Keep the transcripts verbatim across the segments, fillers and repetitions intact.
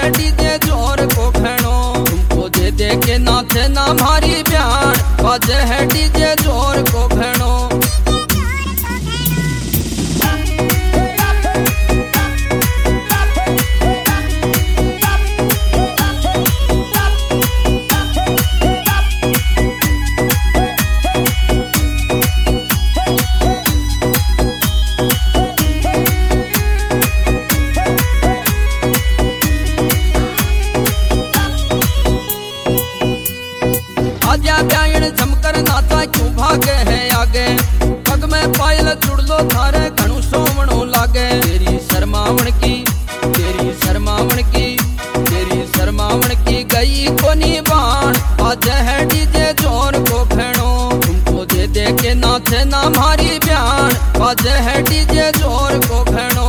है डीजे जोर को भेणो। तुमको दे दे के नाचे ना मारी ब्यान, बाजे है डीजे जोर को भेणो। आजा ब्यायण जमकर नाचा क्यों भागे है आगे, पग में पायल जुड़ लो थारे घणु सोवणो लागे। तेरी शर्मावण की तेरी शर्मावण की तेरी शर्मावण की गई कोनी बाण, आज है डीजे जोर को भेणो। तुमको दे दे के नाचे ना मारी ब्यान, आज है डीजे जोर को भेणो।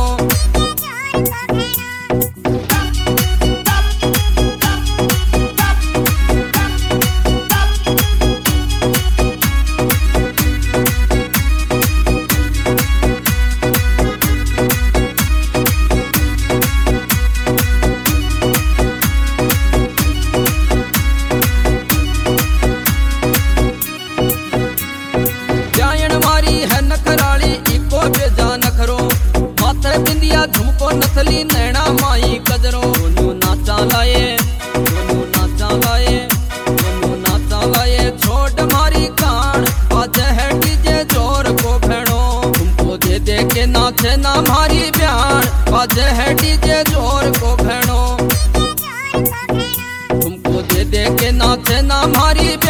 झुमको नथली नैना माई कजरो। दोनों नाचा लाए दोनों नाचा लाए दोनों नाचा लाए छोड़ मारी कान, आज है डीजे जोर को भेणो। तुमको दे दे के नाचे ना मारी ब्यान, आज है डीजे जोर को भेणो। तुमको दे दे के नाचे ना मारी